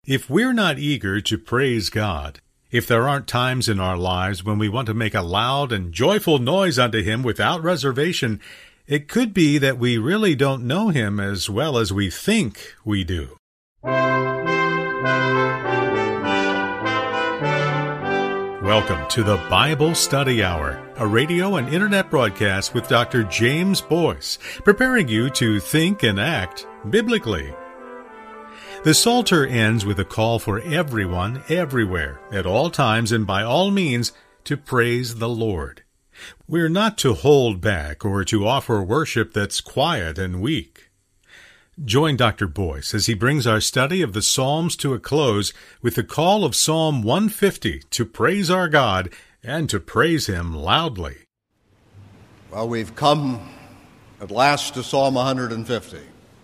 If we're not eager to praise God, if there aren't times in our lives when we want to make a loud and joyful noise unto Him without reservation, it could be that we really don't know Him as well as we think we do. Welcome to the Bible Study Hour, a radio and internet broadcast with Dr. James Boyce, preparing you to think and act biblically. The Psalter ends with a call for everyone, everywhere, at all times and by all means, to praise the Lord. We're not to hold back or to offer worship that's quiet and weak. Join Dr. Boyce as he brings our study of the Psalms to a close with the call of Psalm 150 to praise our God and to praise Him loudly. Well, we've come at last to Psalm 150.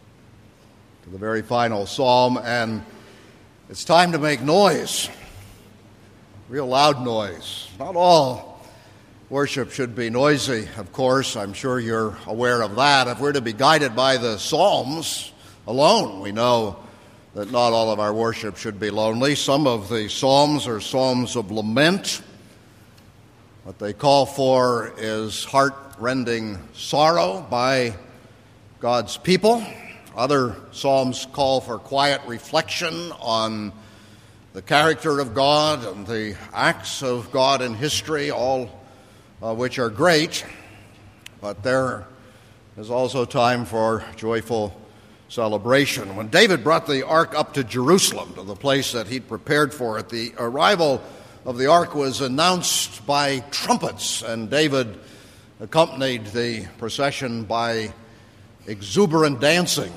The very final psalm, and it's time to make noise, real loud noise. Not all worship should be noisy, of course. I'm sure you're aware of that. If we're to be guided by the Psalms alone, we know that not all of our worship should be lonely. Some of the Psalms are Psalms of lament. What they call for is heart-rending sorrow by God's people. Other psalms call for quiet reflection on the character of God and the acts of God in history, all which are great. But there is also time for joyful celebration. When David brought the ark up to Jerusalem, to the place that he'd prepared for it, the arrival of the ark was announced by trumpets, and David accompanied the procession by exuberant dancing.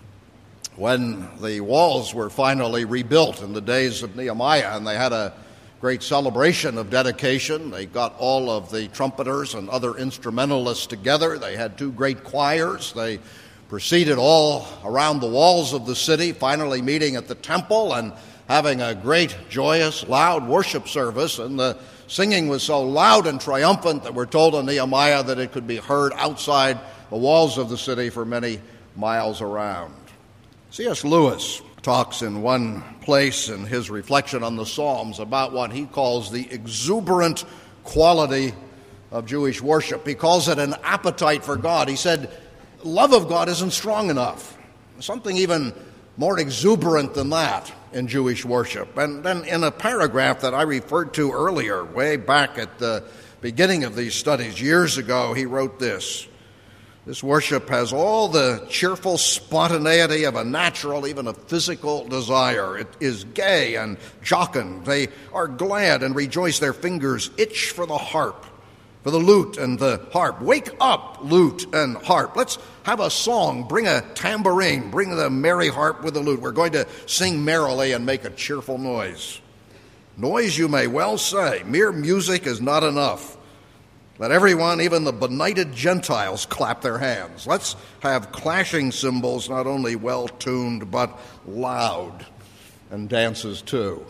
When the walls were finally rebuilt in the days of Nehemiah, and they had a great celebration of dedication, they got all of the trumpeters and other instrumentalists together. They had two great choirs. They proceeded all around the walls of the city, finally meeting at the temple and having a great, joyous, loud worship service. And the singing was so loud and triumphant that we're told in Nehemiah that it could be heard outside the walls of the city for many miles around. C.S. Lewis talks in one place in his reflection on the Psalms about what he calls the exuberant quality of Jewish worship. He calls it an appetite for God. He said, love of God isn't strong enough. Something even more exuberant than that in Jewish worship. And then in a paragraph that I referred to earlier, way back at the beginning of these studies years ago, he wrote this: this worship has all the cheerful spontaneity of a natural, even a physical desire. It is gay and jocund. They are glad and rejoice. Their fingers itch for the harp, for the lute and the harp. Wake up, lute and harp. Let's have a song. Bring a tambourine. Bring the merry harp with the lute. We're going to sing merrily and make a cheerful noise. Noise, you may well say. Mere music is not enough. Let everyone, even the benighted Gentiles, clap their hands. Let's have clashing cymbals, not only well-tuned, but loud, and dances too.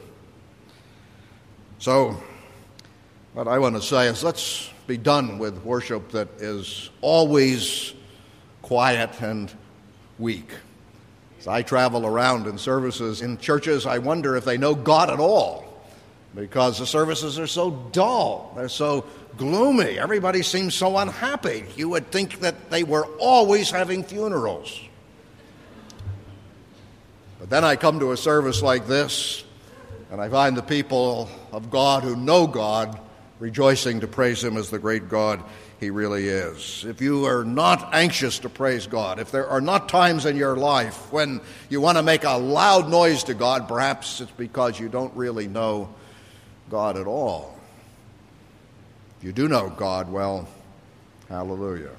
So, what I want to say is let's be done with worship that is always quiet and weak. As I travel around in services in churches, I wonder if they know God at all, because the services are so dull. They're so gloomy. Everybody seems so unhappy. You would think that they were always having funerals. But then I come to a service like this, and I find the people of God who know God rejoicing to praise Him as the great God He really is. If you are not anxious to praise God, if there are not times in your life when you want to make a loud noise to God, perhaps it's because you don't really know God at all. If you do know God, well, hallelujah.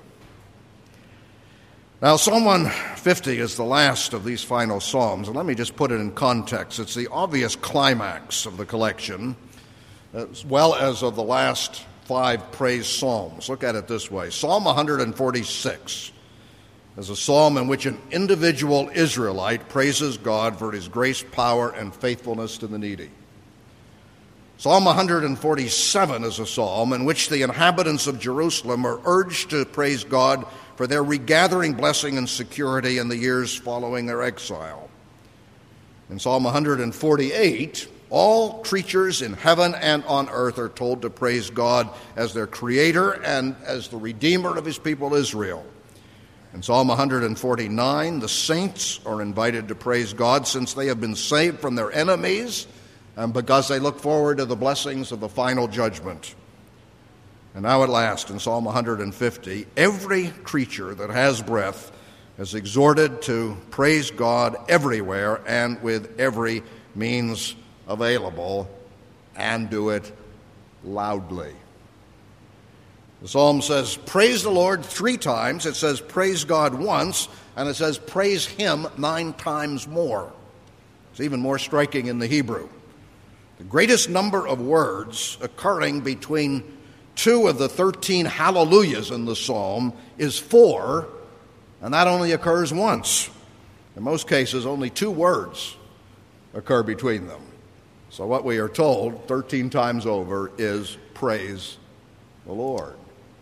Now, Psalm 150 is the last of these final psalms, and let me just put it in context. It's the obvious climax of the collection, as well as of the last 5 praise psalms. Look at it this way. Psalm 146 is a psalm in which an individual Israelite praises God for His grace, power, and faithfulness to the needy. Psalm 147 is a psalm in which the inhabitants of Jerusalem are urged to praise God for their regathering blessing and security in the years following their exile. In Psalm 148, all creatures in heaven and on earth are told to praise God as their creator and as the redeemer of his people Israel. In Psalm 149, the saints are invited to praise God since they have been saved from their enemies and because they look forward to the blessings of the final judgment. And now at last, in Psalm 150, every creature that has breath is exhorted to praise God everywhere and with every means available, and do it loudly. The psalm says, praise the Lord 3 times. It says, praise God once, and it says, praise him 9 times more. It's even more striking in the Hebrew. The greatest number of words occurring between 2 of the 13 hallelujahs in the psalm is 4, and that only occurs once. In most cases, only 2 words occur between them. So what we are told 13 times over is praise the Lord.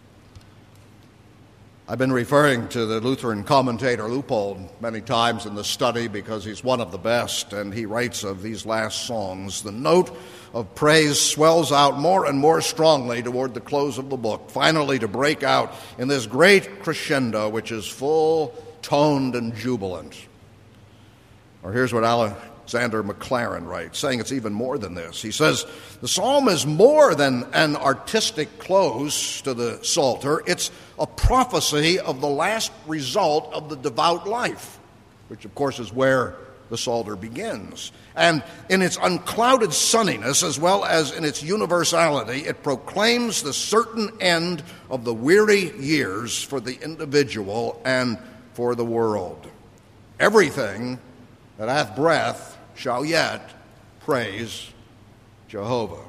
I've been referring to the Lutheran commentator Leupold many times in the study because he's one of the best, and he writes of these last songs, the note of praise swells out more and more strongly toward the close of the book, finally to break out in this great crescendo which is full-toned and jubilant. Or here's what Alexander Maclaren writes, saying it's even more than this. He says, the psalm is more than an artistic close to the Psalter. It's a prophecy of the last result of the devout life, which of course is where the Psalter begins. And in its unclouded sunniness, as well as in its universality, it proclaims the certain end of the weary years for the individual and for the world. Everything that hath breath shall yet praise Jehovah.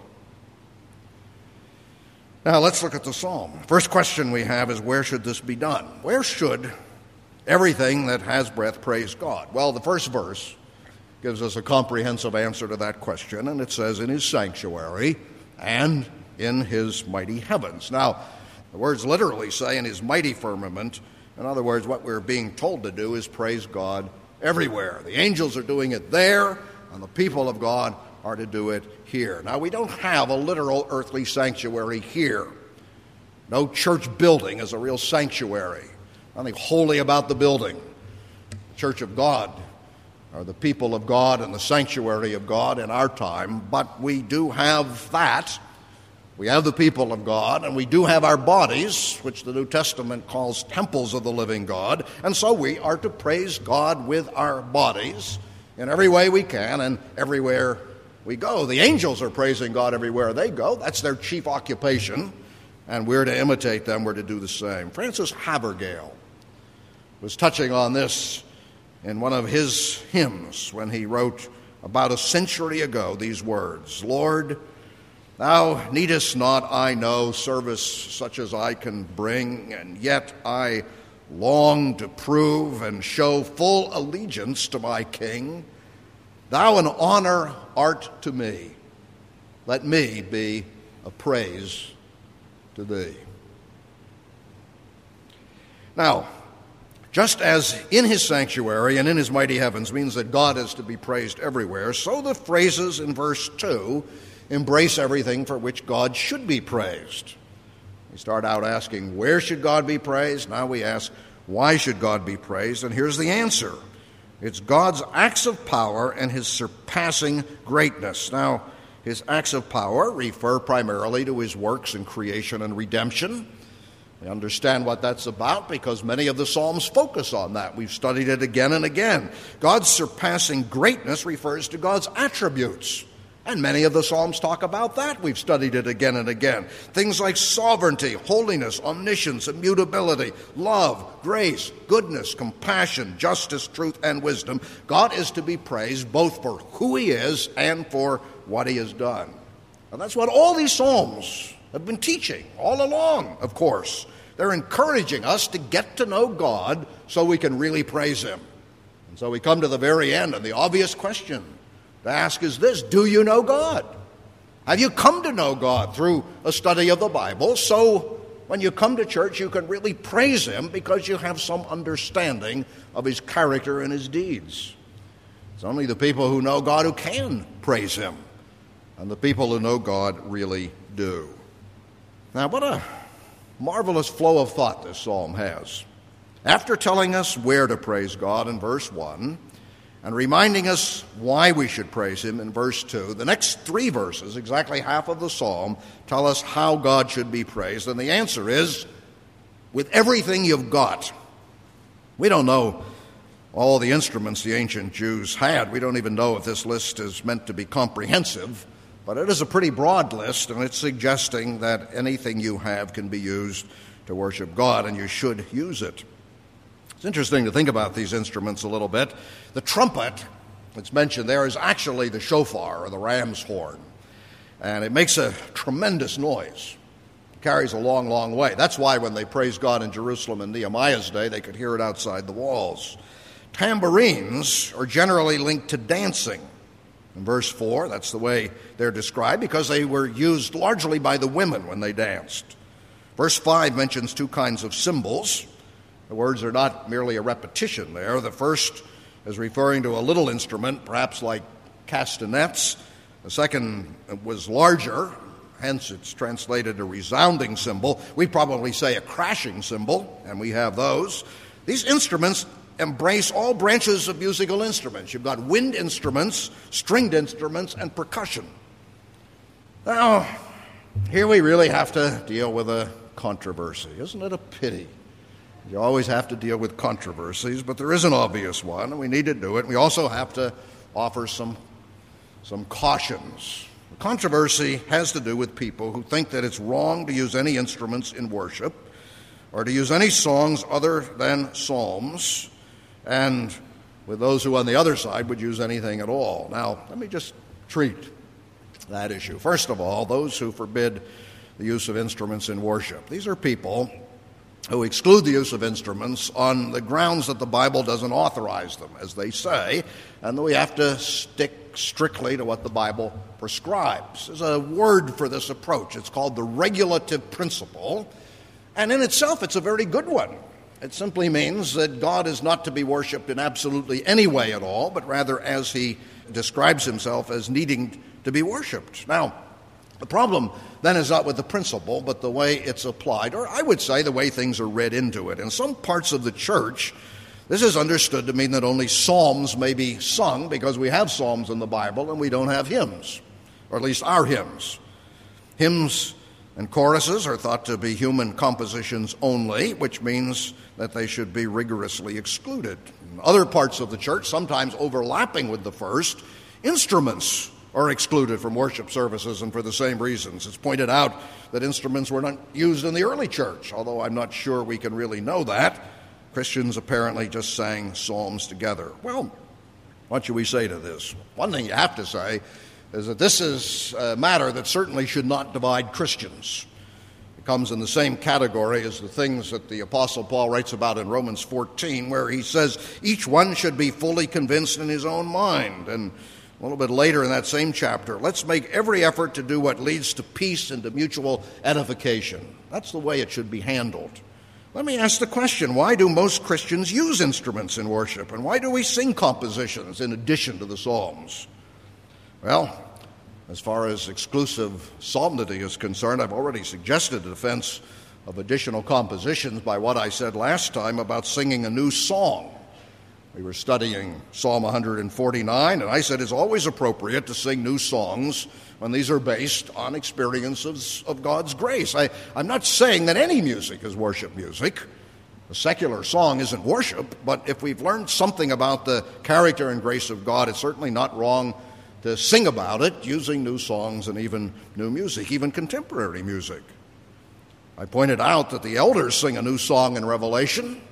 Now let's look at the psalm. First question we have is, where should this be done? Where should everything that has breath praise God? Well, the first verse gives us a comprehensive answer to that question, and it says, in his sanctuary and in his mighty heavens. Now, the words literally say in his mighty firmament. In other words, what we're being told to do is praise God everywhere. The angels are doing it there, and the people of God are to do it here. Now, we don't have a literal earthly sanctuary here. No church building is a real sanctuary. Nothing holy about the building. The Church of God are the people of God and the sanctuary of God in our time, but we do have that. We have the people of God, and we do have our bodies, which the New Testament calls temples of the living God, and so we are to praise God with our bodies in every way we can and everywhere we go. The angels are praising God everywhere they go. That's their chief occupation, and we're to imitate them. We're to do the same. Francis Havergal was touching on this in one of his hymns when he wrote about a century ago these words, Lord, thou needest not, I know, service such as I can bring, and yet I long to prove and show full allegiance to my King. Thou an honor art to me. Let me be a praise to thee. Now, just as in his sanctuary and in his mighty heavens means that God is to be praised everywhere, so the phrases in verse 2 embrace everything for which God should be praised. We start out asking, where should God be praised? Now we ask, why should God be praised? And here's the answer. It's God's acts of power and his surpassing greatness. Now, his acts of power refer primarily to his works in creation and redemption. We understand what that's about because many of the Psalms focus on that. We've studied it again and again. God's surpassing greatness refers to God's attributes. And many of the Psalms talk about that. We've studied it again and again. Things like sovereignty, holiness, omniscience, immutability, love, grace, goodness, compassion, justice, truth, and wisdom. God is to be praised both for who he is and for what he has done. And that's what all these Psalms have been teaching all along, of course. They're encouraging us to get to know God so we can really praise him. And so we come to the very end, and the obvious question to ask is this: do you know God? Have you come to know God through a study of the Bible? So when you come to church, you can really praise him because you have some understanding of his character and his deeds. It's only the people who know God who can praise Him, and the people who know God really do. Now, what a marvelous flow of thought this psalm has. After telling us where to praise God in verse 1, and reminding us why we should praise Him in verse 2, the next 3 verses, exactly half of the psalm, tell us how God should be praised. And the answer is, with everything you've got. We don't know all the instruments the ancient Jews had. We don't even know if this list is meant to be comprehensive, but it is a pretty broad list, and it's suggesting that anything you have can be used to worship God, and you should use it. It's interesting to think about these instruments a little bit. The trumpet that's mentioned there is actually the shofar, or the ram's horn, and it makes a tremendous noise. It carries a long, long way. That's why when they praised God in Jerusalem in Nehemiah's day, they could hear it outside the walls. Tambourines are generally linked to dancing. In verse 4, that's the way they're described, because they were used largely by the women when they danced. Verse 5 mentions 2 kinds of cymbals. The words are not merely a repetition there. The first is referring to a little instrument, perhaps like castanets. The second was larger, hence it's translated a resounding cymbal. We probably say a crashing cymbal, and we have those. These instruments embrace all branches of musical instruments. You've got wind instruments, stringed instruments, and percussion. Now, here we really have to deal with a controversy. Isn't it a pity? You always have to deal with controversies, but there is an obvious one, and we need to do it. We also have to offer some cautions. The controversy has to do with people who think that it's wrong to use any instruments in worship or to use any songs other than psalms, and with those who on the other side would use anything at all. Now, let me just treat that issue. First of all, those who forbid the use of instruments in worship. These are people who exclude the use of instruments on the grounds that the Bible doesn't authorize them, as they say, and that we have to stick strictly to what the Bible prescribes. There's a word for this approach. It's called the regulative principle, and in itself it's a very good one. It simply means that God is not to be worshipped in absolutely any way at all, but rather as He describes Himself as needing to be worshipped. Now, the problem then is not with the principle, but the way it's applied, or I would say the way things are read into it. In some parts of the church, this is understood to mean that only psalms may be sung, because we have psalms in the Bible and we don't have hymns, or at least our hymns. Hymns and choruses are thought to be human compositions only, which means that they should be rigorously excluded. In other parts of the church, sometimes overlapping with the first, instruments are excluded from worship services, and for the same reasons. It's pointed out that instruments were not used in the early church, although I'm not sure we can really know that. Christians apparently just sang psalms together. Well, what should we say to this? One thing you have to say is that this is a matter that certainly should not divide Christians. It comes in the same category as the things that the Apostle Paul writes about in Romans 14, where he says each one should be fully convinced in his own mind. And a little bit later in that same chapter, let's make every effort to do what leads to peace and to mutual edification. That's the way it should be handled. Let me ask the question, why do most Christians use instruments in worship? And why do we sing compositions in addition to the psalms? Well, as far as exclusive psalmody is concerned, I've already suggested a defense of additional compositions by what I said last time about singing a new song. We were studying Psalm 149, and I said it's always appropriate to sing new songs when these are based on experiences of God's grace. I'm not saying that any music is worship music. A secular song isn't worship, but if we've learned something about the character and grace of God, it's certainly not wrong to sing about it using new songs and even new music, even contemporary music. I pointed out that the elders sing a new song in Revelation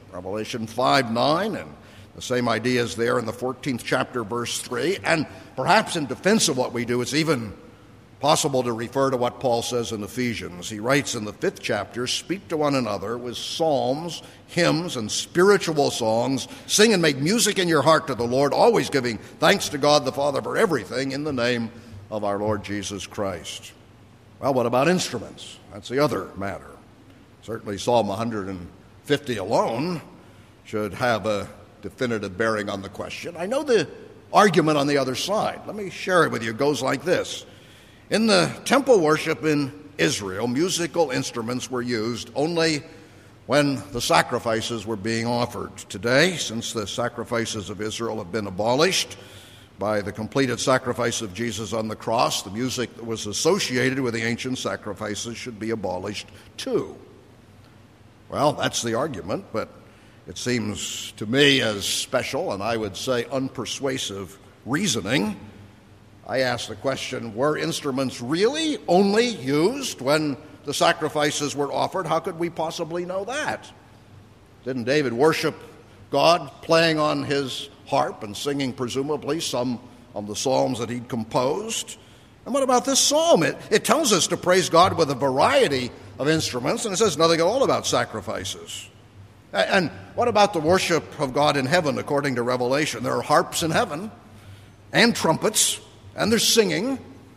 5:9, and the same idea is there in the 14th chapter, verse 3. And perhaps in defense of what we do, it's even possible to refer to what Paul says in Ephesians. He writes in the 5th chapter, "Speak to one another with psalms, hymns, and spiritual songs. Sing and make music in your heart to the Lord, always giving thanks to God the Father for everything in the name of our Lord Jesus Christ." Well, what about instruments? That's the other matter. Certainly Psalm 150 alone should have a definitive bearing on the question. I know the argument on the other side. Let me share it with you. It goes like this. In the temple worship in Israel, musical instruments were used only when the sacrifices were being offered. Today, since the sacrifices of Israel have been abolished by the completed sacrifice of Jesus on the cross, the music that was associated with the ancient sacrifices should be abolished too. Well, that's the argument, but it seems to me as special, and I would say unpersuasive reasoning. I ask the question, were instruments really only used when the sacrifices were offered? How could we possibly know that? Didn't David worship God playing on his harp and singing presumably some of the psalms that he'd composed? And what about this psalm? It tells us to praise God with a variety of instruments, and it says nothing at all about sacrifices. And what about the worship of God in heaven according to Revelation? There are harps in heaven and trumpets, and there's singing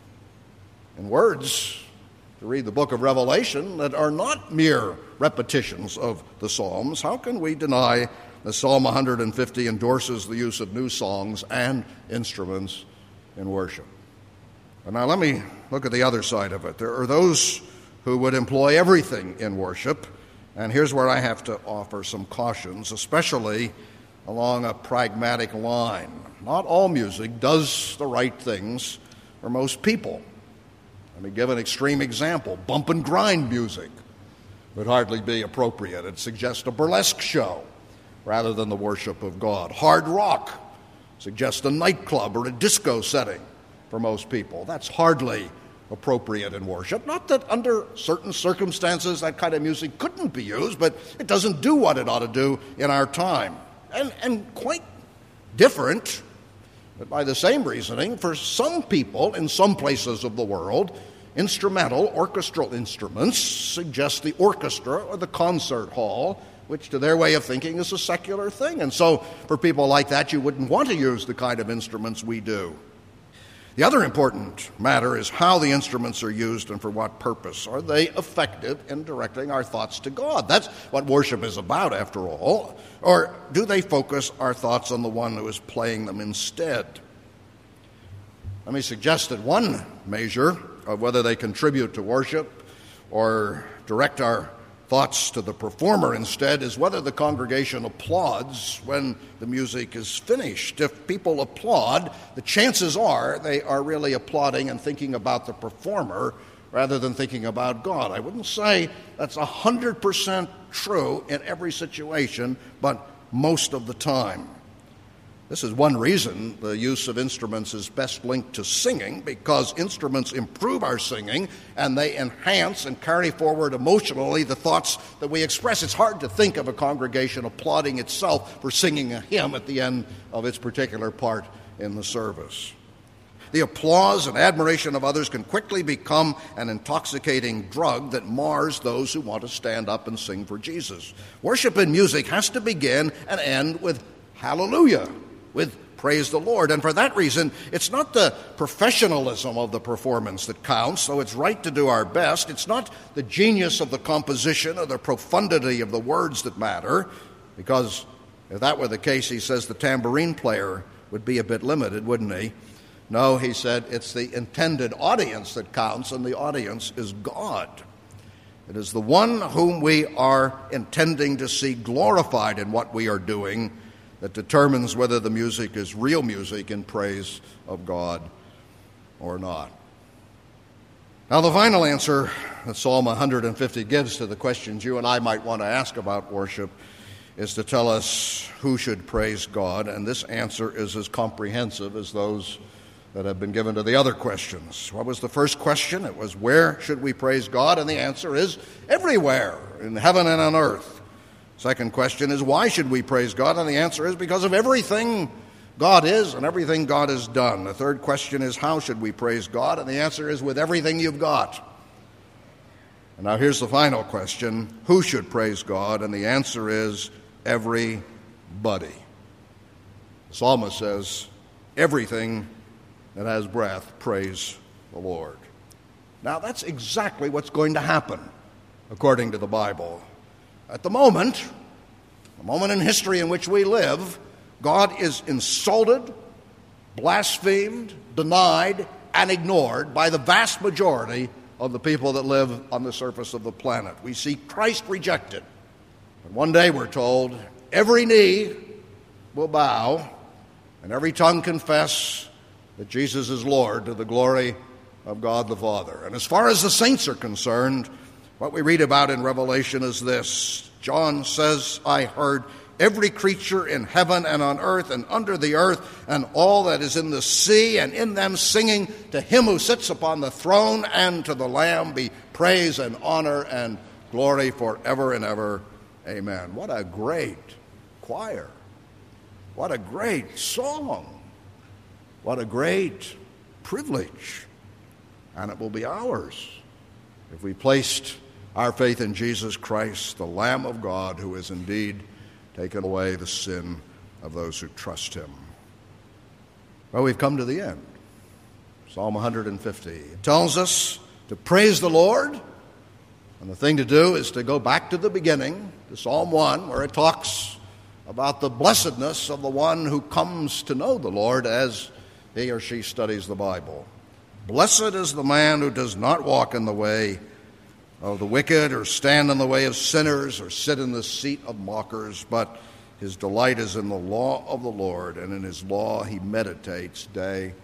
and words to read the book of Revelation that are not mere repetitions of the Psalms. How can we deny that Psalm 150 endorses the use of new songs and instruments in worship? And now let me look at the other side of it. There are those who would employ everything in worship, and here's where I have to offer some cautions, especially along a pragmatic line. Not all music does the right things for most people. Let me give an extreme example. Bump and grind music would hardly be appropriate. It suggests a burlesque show rather than the worship of God. Hard rock suggests a nightclub or a disco setting for most people. That's hardly appropriate in worship. Not that under certain circumstances that kind of music couldn't be used, but it doesn't do what it ought to do in our time. And quite different, but by the same reasoning, for some people in some places of the world, instrumental orchestral instruments suggest the orchestra or the concert hall, which to their way of thinking is a secular thing. And so for people like that, you wouldn't want to use the kind of instruments we do. The other important matter is how the instruments are used and for what purpose. Are they effective in directing our thoughts to God? That's what worship is about, after all. Or do they focus our thoughts on the one who is playing them instead? Let me suggest that one measure of whether they contribute to worship or direct our thoughts to the performer instead is whether the congregation applauds when the music is finished. If people applaud, the chances are they are really applauding and thinking about the performer rather than thinking about God. I wouldn't say that's 100% true in every situation, but most of the time. This is one reason the use of instruments is best linked to singing, because instruments improve our singing and they enhance and carry forward emotionally the thoughts that we express. It's hard to think of a congregation applauding itself for singing a hymn at the end of its particular part in the service. The applause and admiration of others can quickly become an intoxicating drug that mars those who want to stand up and sing for Jesus. Worship in music has to begin and end with hallelujah, with praise the Lord. And for that reason, it's not the professionalism of the performance that counts, though it's right to do our best. It's not the genius of the composition or the profundity of the words that matter, because if that were the case, he says the tambourine player would be a bit limited, wouldn't he? No, he said, it's the intended audience that counts, and the audience is God. It is the one whom we are intending to see glorified in what we are doing that determines whether the music is real music in praise of God or not. Now, the final answer that Psalm 150 gives to the questions you and I might want to ask about worship is to tell us who should praise God, and this answer is as comprehensive as those that have been given to the other questions. What was the first question? It was, where should we praise God? And the answer is, everywhere, in heaven and on earth. Second question is, why should we praise God? And the answer is, because of everything God is and everything God has done. The third question is, how should we praise God? And the answer is, with everything you've got. And now here's the final question, who should praise God? And the answer is, everybody. The psalmist says, everything that has breath, praise the Lord. Now, that's exactly what's going to happen, according to the Bible. At the moment in history in which we live, God is insulted blasphemed, denied, and ignored by the vast majority of the people that live on the surface of the planet. We see Christ rejected. And one day, we're told, every knee will bow and every tongue confess that Jesus is Lord, to the glory of God the Father. And as far as the saints are concerned, what we read about in Revelation is this. John says, I heard every creature in heaven and on earth and under the earth and all that is in the sea and in them singing, to him who sits upon the throne and to the Lamb be praise and honor and glory forever and ever. Amen. What a great choir. What a great song. What a great privilege. And it will be ours if we placed our faith in Jesus Christ, the Lamb of God, who has indeed taken away the sin of those who trust him. Well, we've come to the end. Psalm 150. It tells us to praise the Lord, and the thing to do is to go back to the beginning, to Psalm 1, where it talks about the blessedness of the one who comes to know the Lord as he or she studies the Bible. Blessed is the man who does not walk in the way of the wicked, or stand in the way of sinners, or sit in the seat of mockers, but his delight is in the law of the Lord, and in his law he meditates day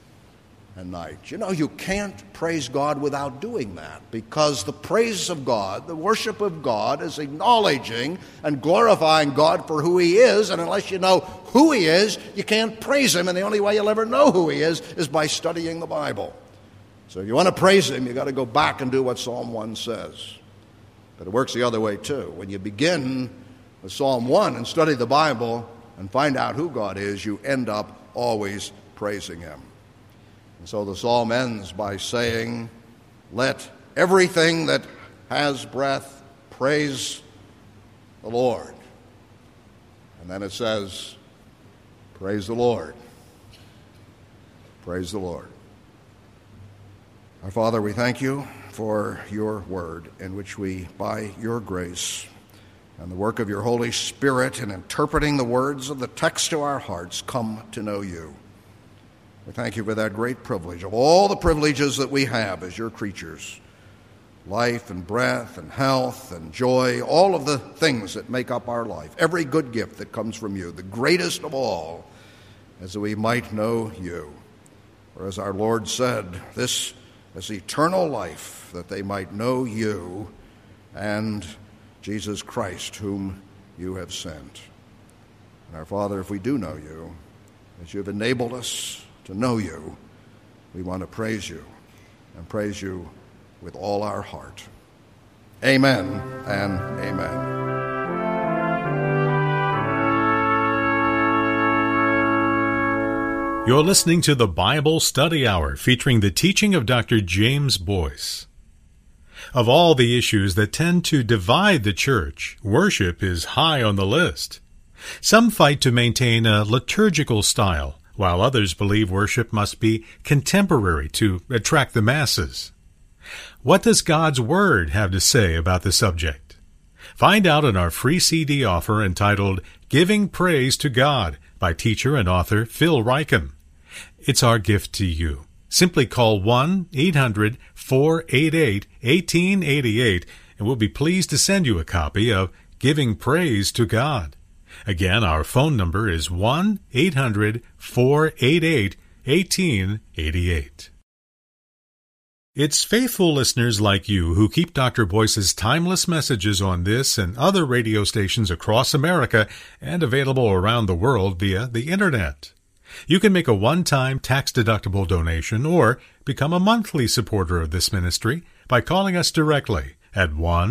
and night. You know, you can't praise God without doing that, because the praise of God, the worship of God, is acknowledging and glorifying God for who he is, and unless you know who he is, you can't praise him, and the only way you'll ever know who he is by studying the Bible. So if you want to praise him, you've got to go back and do what Psalm 1 says. But it works the other way too. When you begin with Psalm 1 and study the Bible and find out who God is, you end up always praising him. And so the psalm ends by saying, let everything that has breath praise the Lord. And then it says, praise the Lord. Praise the Lord. Our Father, we thank you for your word, in which we, by your grace and the work of your Holy Spirit in interpreting the words of the text to our hearts, come to know you. We thank you for that great privilege, of all the privileges that we have as your creatures, life and breath and health and joy, all of the things that make up our life, every good gift that comes from you, the greatest of all, as that we might know you. For as our Lord said, this is eternal life, that they might know you and Jesus Christ, whom you have sent. And our Father, if we do know you, as you have enabled us to know you, we want to praise you, and praise you with all our heart. Amen and amen. You're listening to the Bible Study Hour, featuring the teaching of Dr. James Boyce. Of all the issues that tend to divide the church, worship is high on the list. Some fight to maintain a liturgical style, while others believe worship must be contemporary to attract the masses. What does God's Word have to say about the subject? Find out in our free CD offer entitled Giving Praise to God by teacher and author Phil Ryken. It's our gift to you. Simply call 1-800-488-1888 and we'll be pleased to send you a copy of Giving Praise to God. Again, our phone number is 1-800-488-1888. It's faithful listeners like you who keep Dr. Boyce's timeless messages on this and other radio stations across America and available around the world via the Internet. You can make a one-time tax-deductible donation or become a monthly supporter of this ministry by calling us directly at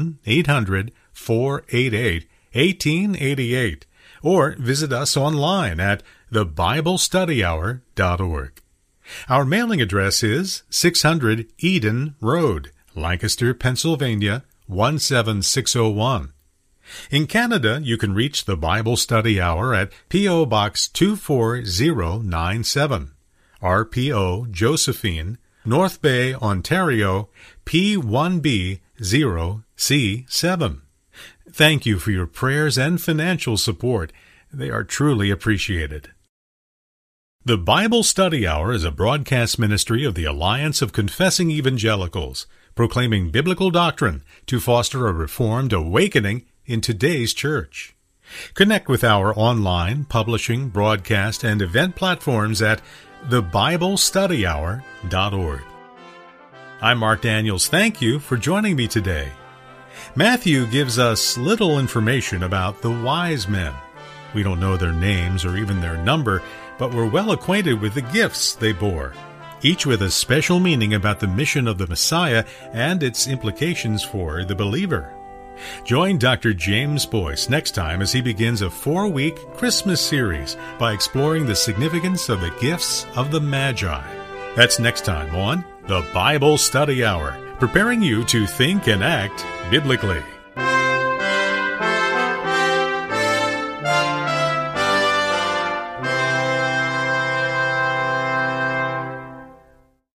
1-800-488-1888 or visit us online at thebiblestudyhour.org. Our mailing address is 600 Eden Road, Lancaster, Pennsylvania, 17601. In Canada, you can reach the Bible Study Hour at P.O. Box 24097, RPO Josephine, North Bay, Ontario, P1B0C7. Thank you for your prayers and financial support. They are truly appreciated. The Bible Study Hour is a broadcast ministry of the Alliance of Confessing Evangelicals, proclaiming biblical doctrine to foster a reformed awakening in today's church. Connect with our online, publishing, broadcast, and event platforms at thebiblestuddyhour.org. I'm Mark Daniels. Thank you for joining me today. Matthew gives us little information about the wise men. We don't know their names or even their number, but we're well acquainted with the gifts they bore, each with a special meaning about the mission of the Messiah and its implications for the believer. Join Dr. James Boyce next time as he begins a 4-week Christmas series by exploring the significance of the gifts of the Magi. That's next time on the Bible Study Hour, preparing you to think and act biblically.